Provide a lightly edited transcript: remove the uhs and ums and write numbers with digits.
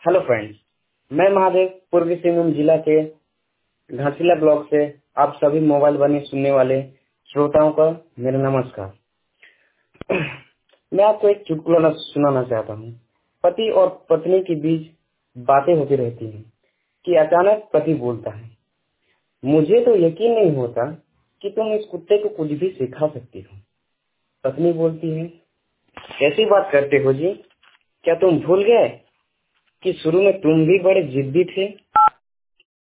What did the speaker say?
Hello friends, मैं महादेव पूर्वी सिंहभूम जिला के घासीला ब्लॉक से आप सभी मोबाइल वाणी सुनने वाले श्रोताओं का मेरा नमस्कार। मैं आपको एक चुटकुला सुनाना चाहता हूँ। पति और पत्नी के बीच बातें होती रहती हैं कि अचानक पति बोलता है, मुझे तो यकीन नहीं होता कि तुम इस कुत्ते को कुछ भी सिखा सकती हो। पत्नी बोलती है, कैसी बात करते हो जी? क्या तुम भूल गए कि शुरू में तुम भी बड़े जिद्दी थे